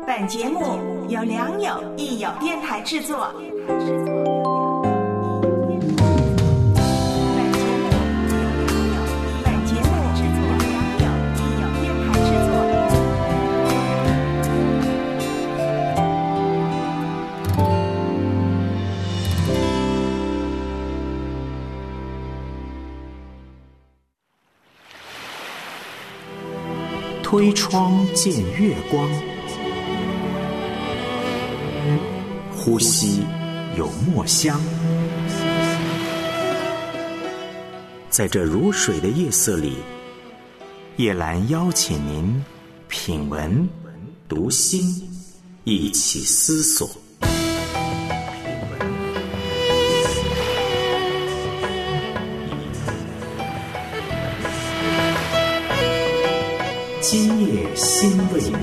本节目由良友益友电台制作。 推窗见月光，呼吸有墨香。在这如水的夜色里，叶兰邀请您品文读心，一起思索。今夜心未眠。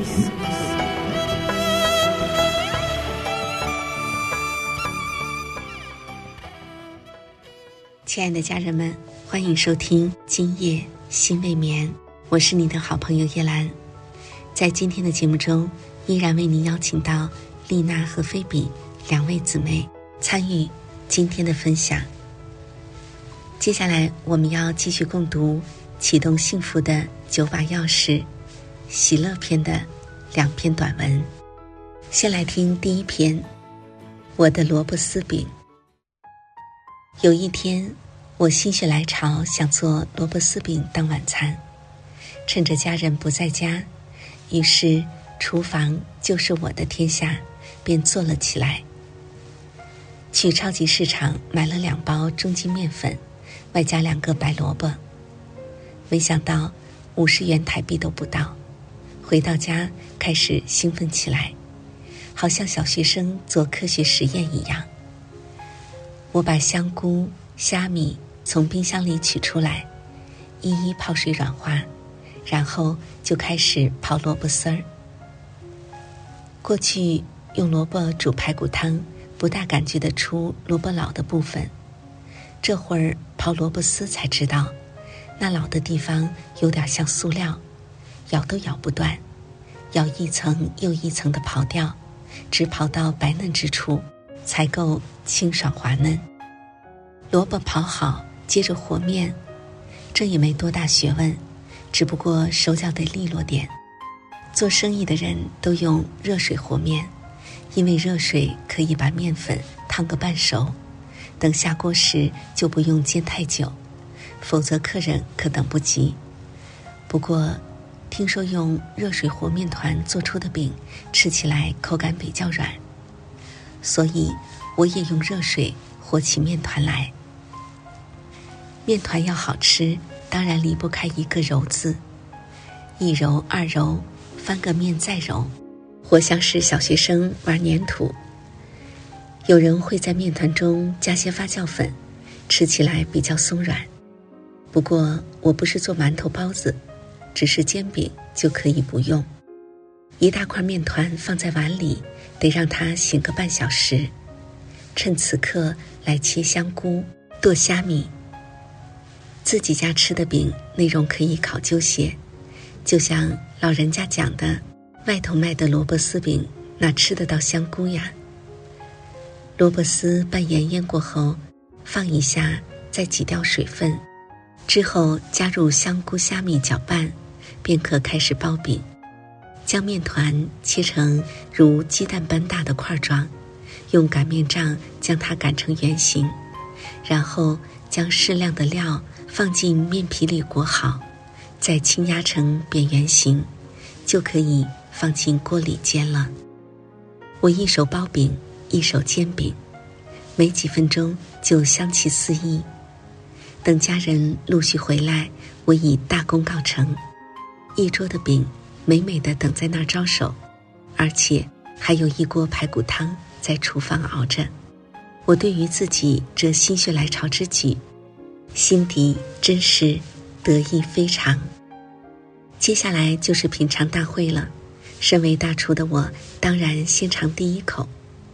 亲爱的家人们，欢迎收听今夜心未眠，我是你的好朋友叶兰。在今天的节目中，依然为您邀请到丽娜和菲比两位姊妹参与今天的分享。接下来我们要继续共读启动幸福的9把钥匙喜乐篇的2篇短文。先来听第一篇，我的萝卜丝饼。有一天，我心血来潮想做萝卜丝饼当晚餐，趁着家人不在家，于是厨房就是我的天下，便做了起来。去超级市场买了2包中筋面粉，外加2个白萝卜，没想到50元台币都不到。回到家开始兴奋起来，好像小学生做科学实验一样。我把香菇、虾米从冰箱里取出来，一一泡水软化，然后就开始刨萝卜丝儿。过去用萝卜煮排骨汤，不大感觉得出萝卜老的部分，这会儿刨萝卜丝才知道，那老的地方有点像塑料，咬都咬不断，要一层又一层的刨掉，直刨到白嫩之处，才够清爽滑嫩。萝卜刨好，接着和面，这也没多大学问，只不过手脚得利落点。做生意的人都用热水和面，因为热水可以把面粉烫个半熟，等下锅时就不用煎太久，否则客人可等不及。不过听说用热水和面团做出的饼吃起来口感比较软，所以我也用热水和起面团来。面团要好吃，当然离不开一个揉字，一揉二揉，翻个面再揉，活像是小学生玩粘土。有人会在面团中加些发酵粉，吃起来比较松软。不过我不是做馒头包子，只是煎饼就可以不用。一大块面团放在碗里，得让它醒个半小时，趁此刻来切香菇、剁虾米。自己家吃的饼内容可以考究些，就像老人家讲的，外头卖的萝卜丝饼哪吃得到香菇呀？萝卜丝拌盐腌过后，放一下，再挤掉水分，之后加入香菇、虾米搅拌，便可开始包饼。将面团切成如鸡蛋般大的块状，用擀面杖将它擀成圆形，然后将适量的料放进面皮里裹好，再轻压成扁圆形，就可以放进锅里煎了。我一手包饼，一手煎饼，没几分钟就香气四溢。等家人陆续回来，我已大功告成，一桌的饼美美的等在那儿招手，而且还有一锅排骨汤在厨房熬着。我对于自己这心血来潮之举，心底真是得意非常。接下来就是品尝大会了，身为大厨的我当然先尝第一口。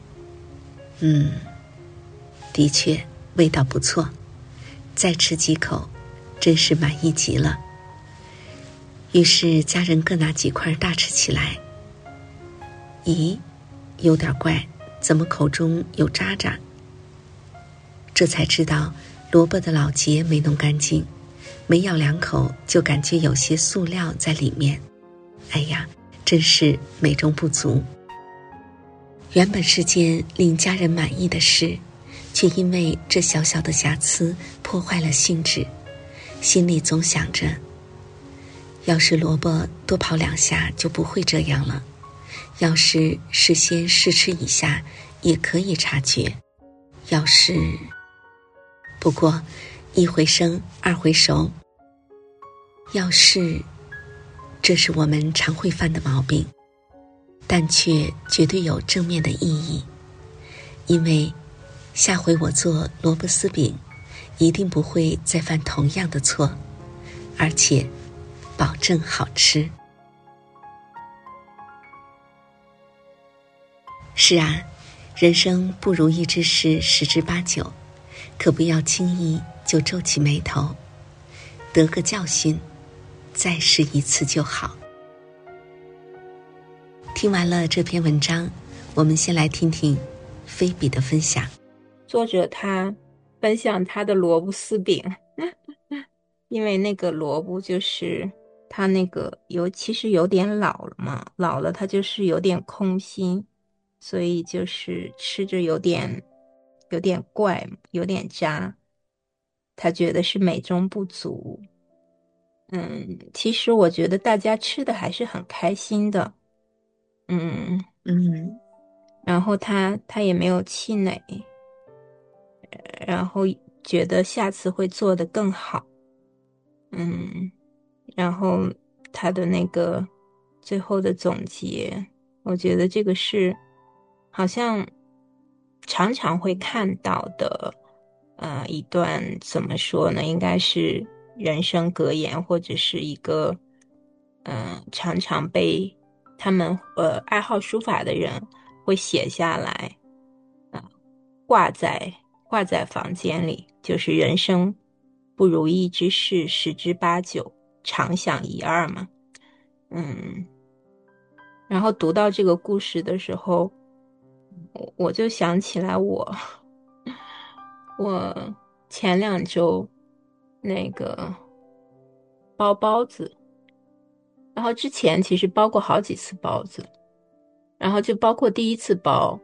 的确味道不错，再吃几口真是满意极了。于是家人各拿几块大吃起来。 咦，有点怪，怎么口中有渣渣？这才知道萝卜的老结没弄干净，没咬两口就感觉有些塑料在里面。哎呀，真是美中不足。原本是件令家人满意的事，却因为这小小的瑕疵破坏了兴致，心里总想着，要是萝卜多跑2下就不会这样了，要是事先试吃一下也可以察觉，要是……不过一回生二回熟，要是……这是我们常会犯的毛病，但却绝对有正面的意义。因为下回我做萝卜丝饼，一定不会再犯同样的错，而且保证好吃。是啊，人生不如意之事十之八九，可不要轻易就皱起眉头，得个教训，再试一次就好。听完了这篇文章，我们先来听听菲比的分享。 作者他分享他的萝卜丝饼，因为那个萝卜就是他那个其实有点老了嘛，老了它就是有点空心，所以就是吃着有点怪，有点渣，他觉得是美中不足。其实我觉得大家吃的还是很开心的。然后他也没有气馁，然后觉得下次会做得更好。然后他的那个最后的总结，我觉得这个是好像常常会看到的一段，怎么说呢，应该是人生格言，或者是一个常常被他们爱好书法的人会写下来，挂在房间里，就是人生不如意之事十之八九，常想一二嘛。然后读到这个故事的时候，我就想起来我前2周那个包包子，然后之前其实包过好几次包子，然后就包括第一次包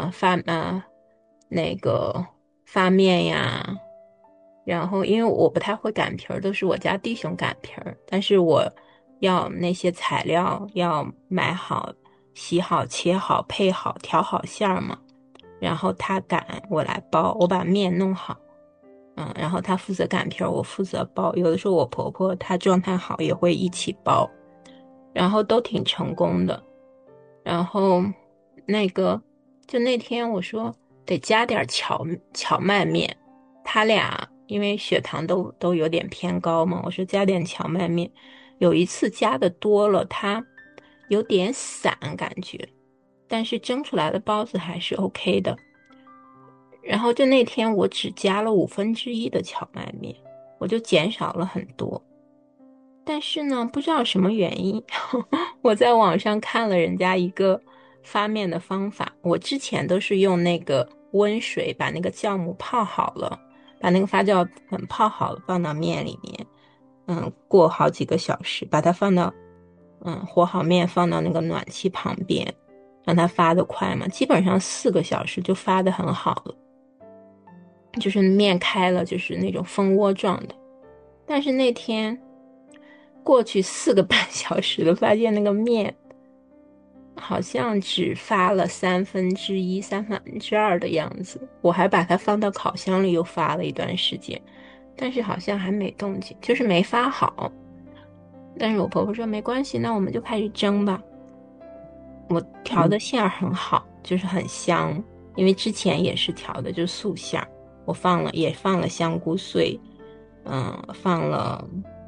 那个发面呀，然后因为我不太会擀皮儿，都是我家弟兄擀皮儿，但是我要那些材料要买好、洗好、切好、配好、调好馅儿嘛，然后他擀，我来包，我把面弄好，然后他负责擀皮儿，我负责包，有的时候我婆婆她状态好也会一起包，然后都挺成功的。然后就那天我说得加点荞麦面，他俩因为血糖都有点偏高嘛，我说加点荞麦面。有一次加的多了，它有点散感觉，但是蒸出来的包子还是 OK 的。然后就那天我只加了1/5的荞麦面，我就减少了很多。但是呢，不知道什么原因，我在网上看了人家一个发面的方法，我之前都是用那个温水把那个酵母泡好了，把那个发酵粉泡好了放到面里面，过好几个小时，把它放到和好面放到那个暖气旁边，让它发得快嘛，基本上4个小时就发得很好了，就是面开了，就是那种蜂窝状的。但是那天过去4个半小时了，发现那个面好像只发了1/3、2/3的样子。我还把它放到烤箱里又发了一段时间，但是好像还没动静，就是没发好。但是我婆婆说没关系，那我们就开始蒸吧。我调的馅儿很好，就是很香，因为之前也是调的就是素馅儿，我也放了香菇碎，放了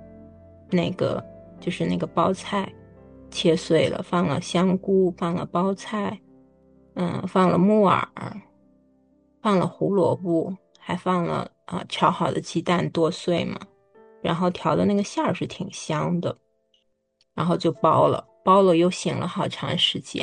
就是那个包菜切碎了，放了香菇，放了包菜，放了木耳，放了胡萝卜，还放了炒好的鸡蛋剁碎嘛，然后调的那个馅儿是挺香的，然后就包了又醒了好长时间，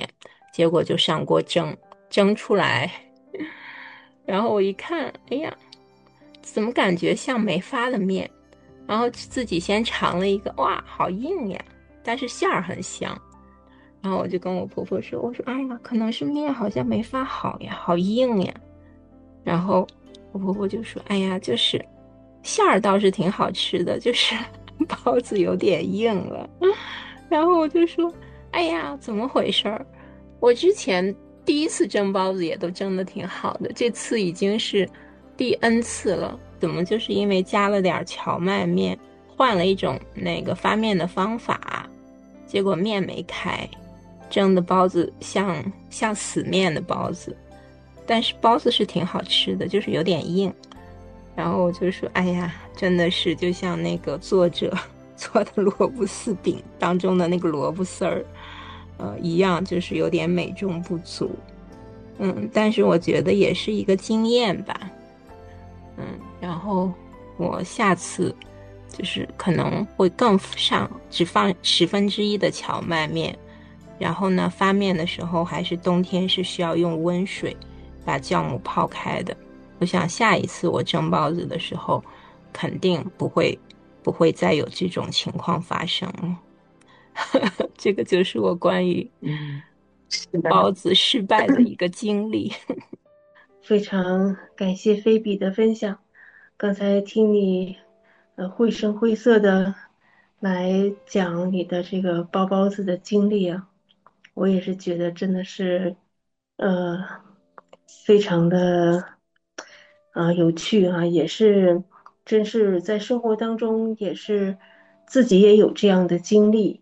结果就上锅蒸，蒸出来，然后我一看，哎呀，怎么感觉像没发的面？然后自己先尝了一个，哇，好硬呀，但是馅儿很香。然后我就跟我婆婆说，我说，哎呀，可能是面好像没发好呀，好硬呀。然后我婆婆就说，哎呀，就是馅儿倒是挺好吃的，就是包子有点硬了。然后我就说，哎呀，怎么回事儿？我之前第一次蒸包子也都蒸得挺好的，这次已经是第 N 次了，怎么就是因为加了点荞麦面，换了一种那个发面的方法，结果面没开，蒸的包子像死面的包子，但是包子是挺好吃的，就是有点硬。然后我就说，哎呀，真的是就像那个作者做的萝卜丝饼当中的那个萝卜丝儿，一样，就是有点美中不足。但是我觉得也是一个经验吧。然后我下次就是可能会更上，只放1/10的荞麦面，然后呢，发面的时候还是冬天是需要用温水把酵母泡开的。我想下一次我蒸包子的时候，肯定不会再有这种情况发生了。这个就是我关于是的， 包子失败的一个经历。 非常感谢菲比的分享。刚才听你绘声绘色的来讲你的这个包包子的经历啊，我也是觉得真的是呃非常的有趣啊，也是真是在生活当中也是自己也有这样的经历。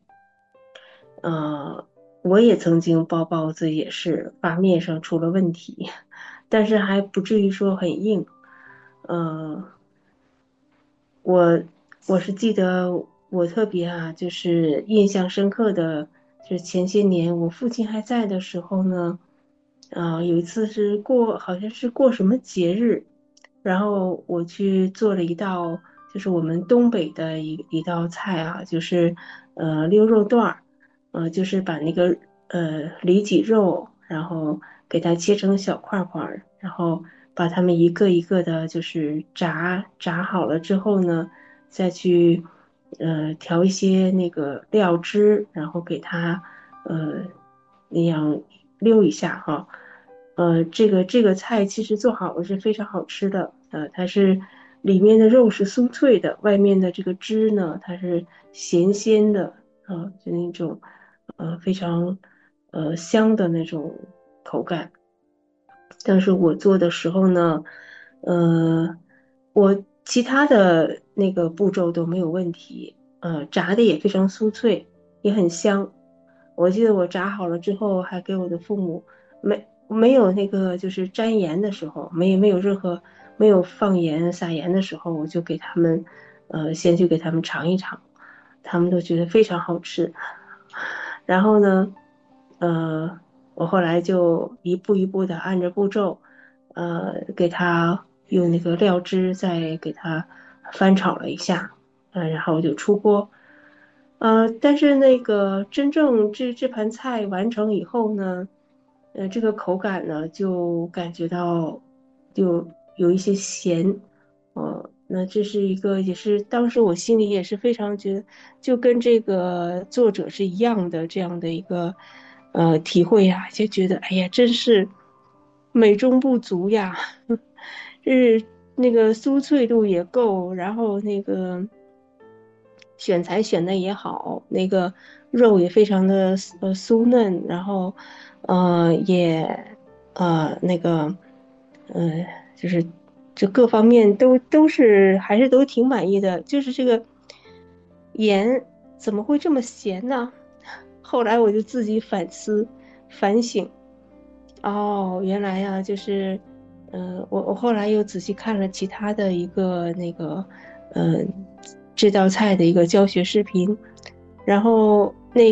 我也曾经包包子，也是发面上出了问题，但是还不至于说很硬。呃，我我是记得我特别就是印象深刻的，就是前些年我父亲还在的时候呢，有一次是好像是过什么节日，然后我去做了一道，就是我们东北的一道菜啊，就是溜肉段儿。就是把那个里脊肉，然后给它切成小块块儿，然后把它们一个一个的，就是炸好了之后呢，再去调一些那个料汁，然后给它那样溜一下哈。这个菜其实做好了是非常好吃的，它是里面的肉是酥脆的，外面的这个汁呢，它是咸鲜的，就那种非常香的那种口感。但是我做的时候呢，我其他的那个步骤都没有问题，炸的也非常酥脆，也很香。我记得我炸好了之后，还给我的父母没有那个就是沾盐的时候，没有任何没有放盐撒盐的时候，我就给他们先去给他们尝一尝，他们都觉得非常好吃。然后呢，我后来就一步一步的按着步骤，给他用那个料汁再给他翻炒了一下，然后就出锅。但是那个真正这盘菜完成以后呢，这个口感呢就感觉到就有一些咸，那这是一个也是当时我心里也是非常觉得就跟这个作者是一样的这样的一个体会呀，就觉得哎呀真是美中不足呀，是那个酥脆度也够，然后那个选材选的也好，那个肉也非常的酥嫩，然后也那个就是这各方面都是还是都挺满意的，就是这个盐怎么会这么咸呢？后来我就自己反思反省，哦，原来呀，就是，我后来又仔细看了其他的一个那个，呃，这道菜的一个教学视频，然后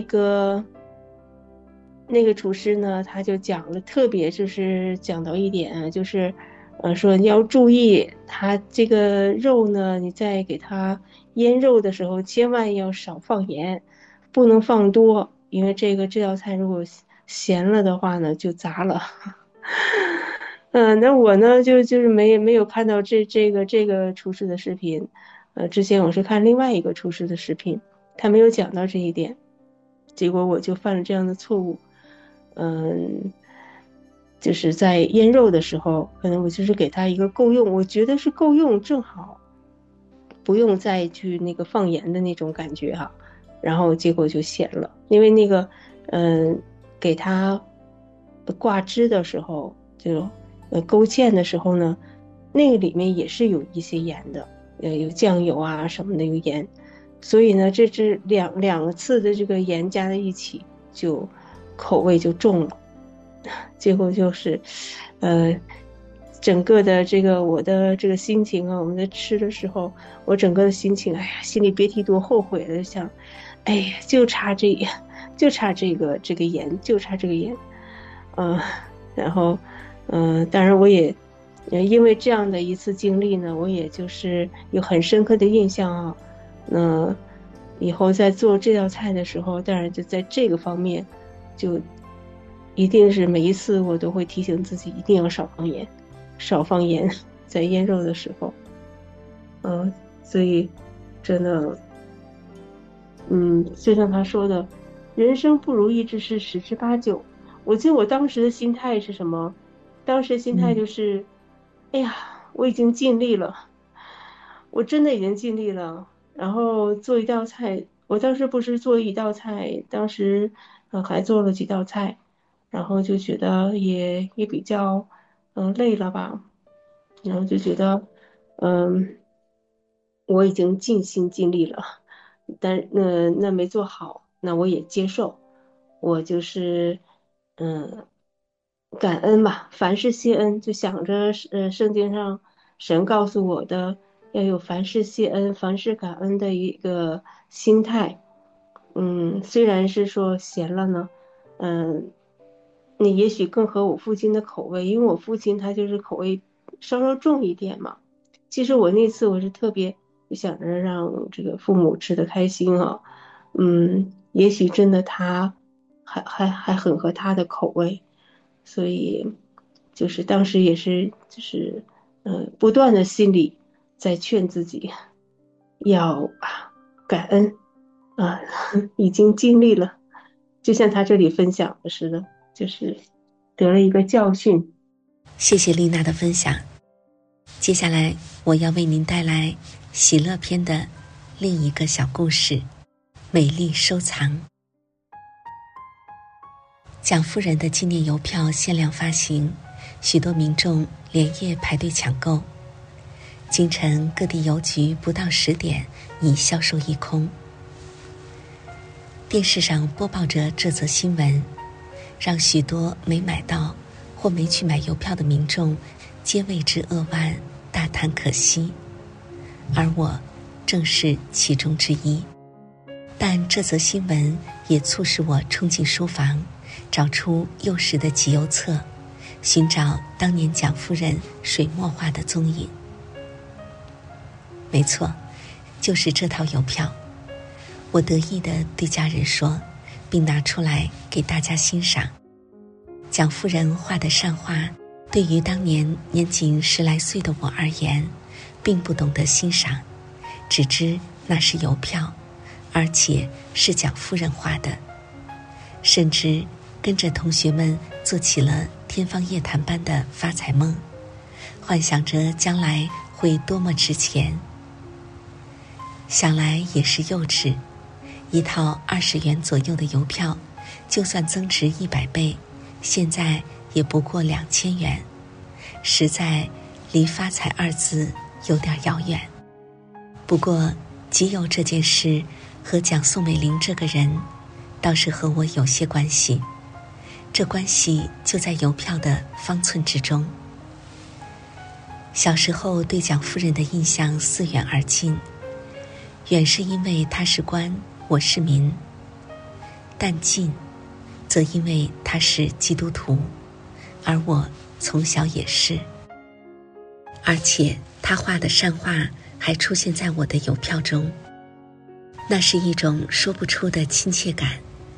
那个厨师呢，他就讲了，特别就是讲到一点，就是，说你要注意，它这个肉呢，你在给它腌肉的时候，千万要少放盐，不能放多，因为这道菜如果咸了的话呢就砸了。那我呢就是没有看到这个厨师的视频，之前我是看另外一个厨师的视频，他没有讲到这一点，结果我就犯了这样的错误。就是在腌肉的时候，可能我就是给它一个够用，我觉得是够用正好，不用再去那个放盐的那种感觉哈，然后结果就咸了，因为那个给它挂汁的时候就勾芡的时候呢，那个里面也是有一些盐的，有酱油啊什么的，有盐，所以呢这两次的这个盐加在一起，就口味就重了，结果就是整个的这个我的这个心情啊，我们在吃的时候，我整个的心情，哎呀，心里别提多后悔了，想，哎呀，就差这个盐，就差这个盐，然后当然我也因为这样的一次经历呢，我也就是有很深刻的印象啊。那以后在做这道菜的时候，当然就在这个方面，就一定是每一次我都会提醒自己，一定要少放盐，在腌肉的时候。所以真的，就像他说的，人生不如意之事十之八九。我记得我当时的心态是什么？当时心态就是，哎呀，我已经尽力了，我真的已经尽力了。然后做一道菜，我当时不是做一道菜，当时还做了几道菜，然后就觉得也比较累了吧，然后就觉得我已经尽心尽力了，但那没做好，那我也接受，我就是感恩吧，凡事谢恩，就想着圣经上神告诉我的，要有凡事谢恩、凡事感恩的一个心态。虽然是说咸了呢，那也许更合我父亲的口味，因为我父亲他就是口味稍稍重一点嘛。其实我那次我是特别想着让这个父母吃得开心啊，也许真的他还很合他的口味，所以就是当时也是就是不断的心里在劝自己要感恩啊，已经尽力了，就像他这里分享的似的，就是得了一个教训。 谢谢丽娜的分享。接下来我要为您带来喜乐篇的另一个小故事，美丽收藏。蒋夫人的纪念邮票限量发行，许多民众连夜排队抢购，京城各地邮局不到10点已销售一空。电视上播报着这则新闻，让许多没买到或没去买邮票的民众皆为之扼腕，大叹可惜，而我正是其中之一。但这则新闻也促使我冲进书房，找出幼时的集邮册，寻找当年蒋夫人水墨画的踪影。没错，就是这套邮票。我得意地对家人说，并拿出来给大家欣赏。蒋夫人画的扇画，对于当年年仅10来岁的我而言，并不懂得欣赏，只知那是邮票，而且是蒋夫人画的，甚至跟着同学们做起了天方夜谭般的发财梦，幻想着将来会多么值钱。想来也是幼稚，一套20元左右的邮票，就算增值100倍，现在也不过2000元，实在离发财2字有点遥远。不过集邮这件事和蒋宋美龄这个人倒是和我有些关系，这关系就在邮票的方寸之中。小时候对蒋夫人的印象似远而近，远是因为她是官，我是民，但近则因为她是基督徒，而我从小也是。而且她画的扇画还出现在我的邮票中，那是一种说不出的亲切感，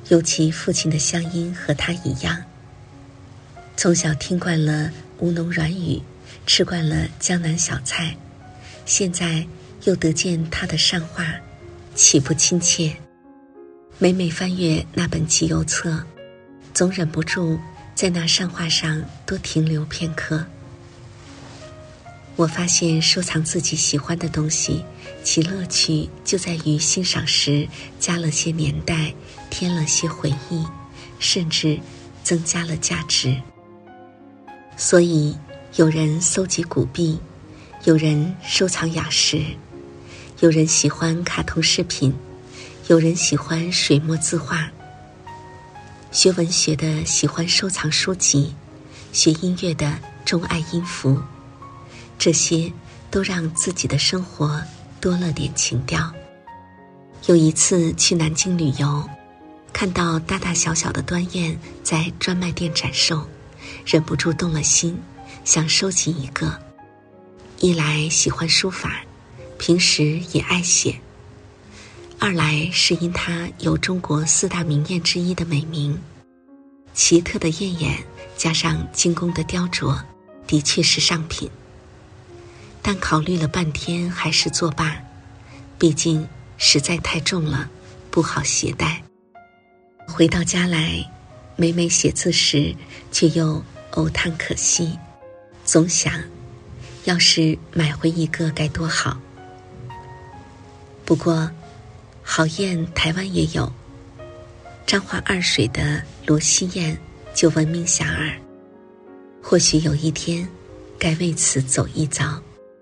尤其父亲的乡音和他一样，从小听惯了吴侬软语，吃惯了江南小菜，现在又得见他的上画，岂不亲切？每每翻阅那本集邮册，总忍不住在那上画上多停留片刻。我发现收藏自己喜欢的东西，其乐趣就在于欣赏时加了些年代，添了些回忆，甚至增加了价值。所以有人搜集古币，有人收藏雅石，有人喜欢卡通视频，有人喜欢水墨字画。学文学的喜欢收藏书籍，学音乐的钟爱音符，这些都让自己的生活多了点情调。有一次去南京旅游，看到大大小小的端砚在专卖店展售，忍不住动了心，想收集一个。一来喜欢书法，平时也爱写；二来是因它有中国4大名砚之一的美名，奇特的砚眼加上精工的雕琢，的确是上品。但考虑了半天还是作罢，毕竟实在太重了，不好携带。回到家来，每每写字时却又偶叹可惜，总想要是买回一个该多好。不过好砚台湾也有，彰化二水的罗溪砚就闻名遐迩，或许有一天该为此走一遭。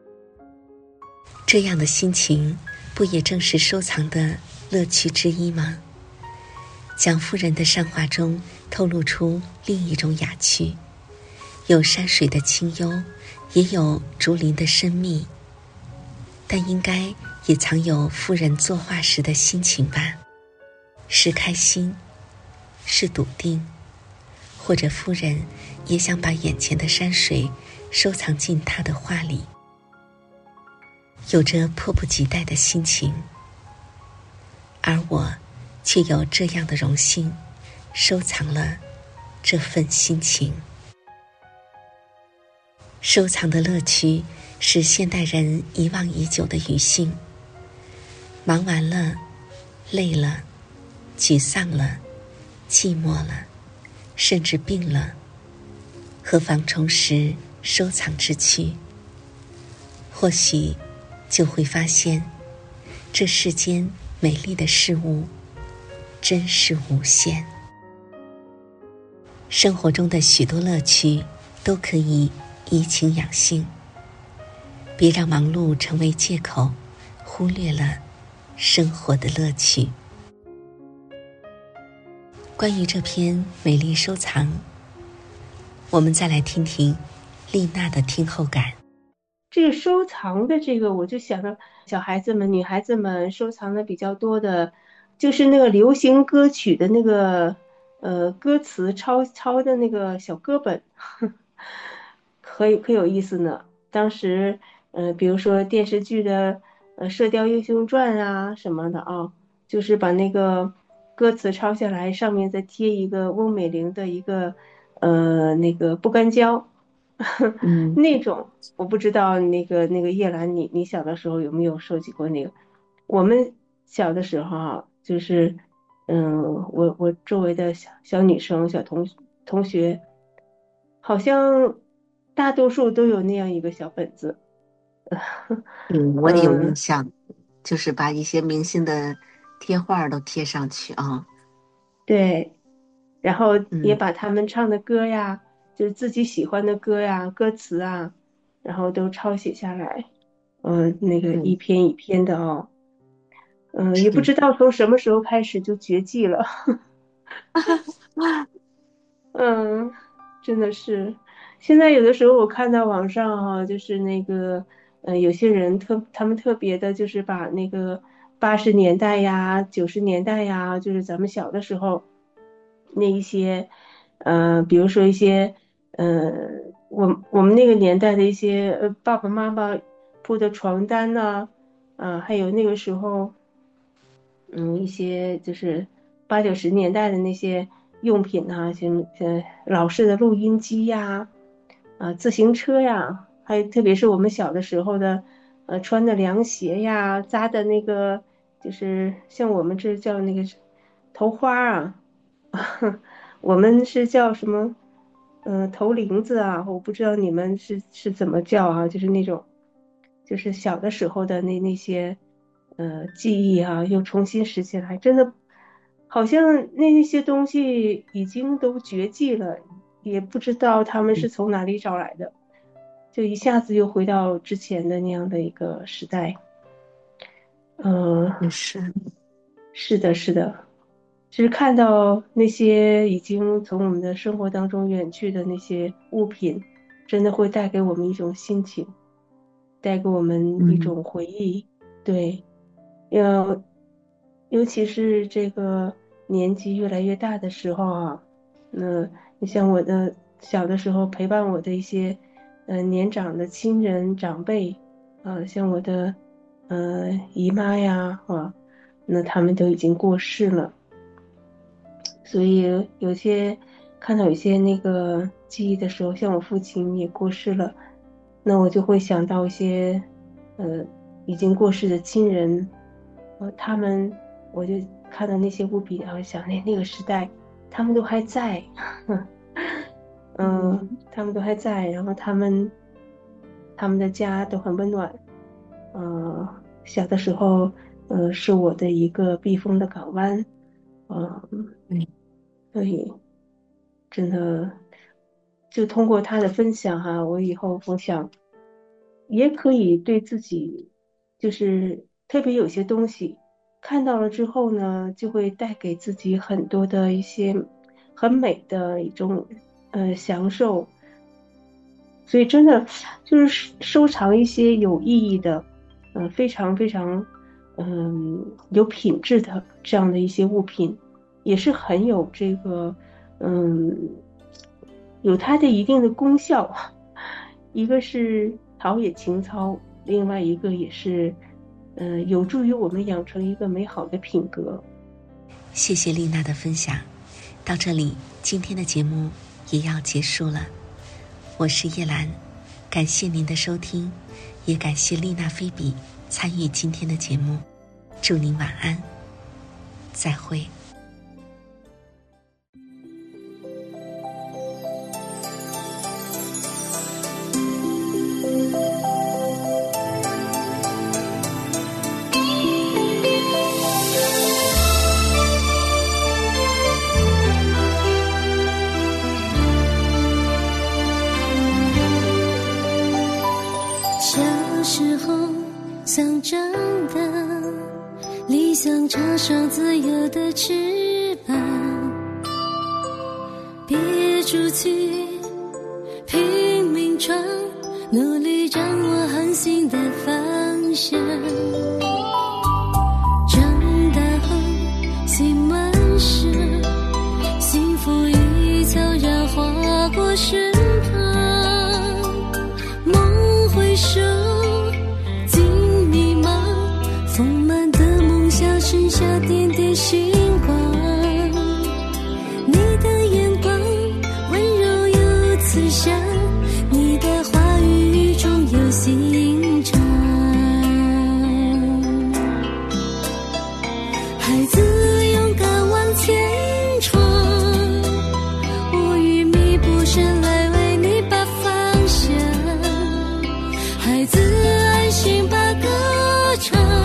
这样的心情不也正是收藏的乐趣之一吗？蒋夫人的上画中透露出另一种雅趣，有山水的清幽，也有竹林的深密，但应该也藏有夫人作画时的心情吧，是开心，是笃定，或者夫人也想把眼前的山水收藏进她的画里，有着迫不及待的心情。而我却有这样的荣幸，收藏了这份心情。收藏的乐趣是现代人遗忘已久的余兴。忙完了，累了，沮丧了，寂寞了，甚至病了，何妨重拾收藏之趣？或许就会发现，这世间美丽的事物真是无限。生活中的许多乐趣都可以怡情养性，别让忙碌成为借口，忽略了生活的乐趣。关于这篇美丽收藏，我们再来听听丽娜的听后感。 这个收藏的这个，我就想着小孩子们、女孩子们收藏的比较多的，就是那个流行歌曲的那个歌词抄的那个小歌本，可有意思呢。当时比如说电视剧的《射雕英雄传》啊什么的啊，就是把那个歌词抄下来，上面再贴一个翁美玲的一个那个不干胶。那种我不知道那个叶兰，你小的时候有没有收集过那个？我们小的时候啊，就是我周围的小女生、小同学，好像大多数都有那样一个小本子。 我也有印象，就是把一些明星的贴画都贴上去啊。 对，然后也把他们唱的歌呀，就是自己喜欢的歌呀、歌词啊，然后都抄写下来，那个一篇一篇的哦，也不知道从什么时候开始就绝迹了，真的是，现在有的时候我看到网上哈，就是那个，有些人他们特别的，就是把那个80年代呀、90年代呀，就是咱们小的时候。那一些，比如说一些，我们那个年代的一些爸爸妈妈铺的床单呐，还有那个时候，一些就是 80、90年代的那些用品啊，像老式的录音机呀，自行车呀，还有特别是我们小的时候的，穿的凉鞋呀，扎的那个就是像我们这叫那个头花啊，我们是叫什么？头铃子啊，我不知道你们是怎么叫啊，就是那种，就是小的时候的那些，记忆啊，又重新拾起来，真的，好像那些东西已经都绝迹了，也不知道他们是从哪里找来的，就一下子又回到之前的那样的一个时代。是的，是的。就是看到那些已经从我们的生活当中远去的那些物品，真的会带给我们一种心情，带给我们一种回忆。对，尤其是这个年纪越来越大的时候啊，你像我的小的时候陪伴我的一些年长的亲人长辈，像我的姨妈呀，那他们都已经过世了。所以看到有些那个记忆的时候，像我父亲也过世了，那我就会想到一些已经过世的亲人，我就看到那些物品，然后想那个时代他们都还在，他们都还在，然后他们的家都很温暖，小的时候是我的一个避风的港湾，所以真的就通过他的分享哈，我以后我想也可以对自己，就是特别有些东西看到了之后呢，就会带给自己很多的一些很美的一种享受，所以真的就是收藏一些有意义的非常非常有品质的这样的一些物品，也是很有这个有它的一定的功效，一个是陶冶情操，另外一个也是有助于我们养成一个美好的品格。 谢谢丽娜的分享，到这里今天的节目也要结束了。我是叶兰，感谢您的收听，也感谢丽娜菲比参与今天的节目，祝您晚安，再会。 想长大，理想插上自由的翅膀，别出去拼命闯，努力掌握航行的方向。长大后心满是幸福已悄然划过身旁，梦回首剩下点点星光，你的眼光温柔有慈祥，你的话语中有心肠。孩子勇敢往前闯，无语密布神来为你把方向。孩子安心把歌唱。